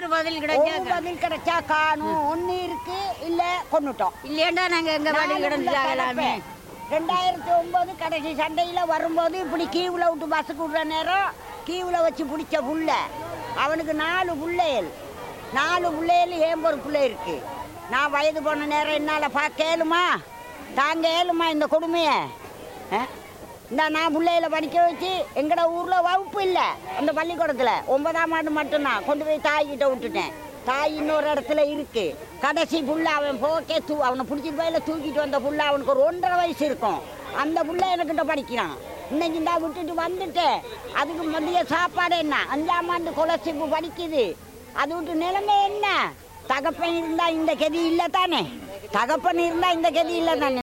ஒரு பதில் கிடைச்சா பதில் கிடைச்சா காணும் ஒன்று இருக்கு இல்லை கொண்டுட்டோம் இல்லையாண்டா நாங்கள் எங்கள் பாடி கிடந்துட்டாங்களாமே 2009 கடைசி சண்டையில் வரும்போது இப்படி கீவில் விட்டு பஸ்ஸுக்கு விடுற நேரம் கீவில் வச்சு பிடிச்ச புள்ள அவனுக்கு 4 பிள்ளைகள் ஏன் ஒரு பிள்ளை இருக்கு. நான் வயது போன நேரம் என்னால் கேளுமா தாங்க ஏழுமா இந்த கொடுமையை இந்த நான் பிள்ளைகளை படிக்க வச்சு எங்கட ஊரில் வகுப்பு இல்லை. அந்த பள்ளிக்கூடத்தில் 9ஆம் ஆண்டு மட்டும்தான் கொண்டு போய் தாய்கிட்ட விட்டுட்டேன். தாய் இன்னொரு இடத்துல இருக்கு. கடைசி புள்ள அவன் போக்கே அவனை பிடிச்சிட்டு போயில தூக்கிட்டு வந்த புள்ள அவனுக்கு ஒரு 1.5 வயசு இருக்கும். அந்த புள்ள எனக்கிட்ட படிக்கிறான். இன்னைக்கு தான் விட்டுட்டு வந்துட்டேன். அதுக்கு மதிய சாப்பாடு என்ன 5ஆம் ஆண்டு கொலசிப்பு படிக்குது. அது விட்டு நிலைமை என்ன? தகப்பன் இருந்தால் இந்த கதி இல்லை தானே. தகப்பன் இருந்தால் இந்த கதி இல்லை தானே.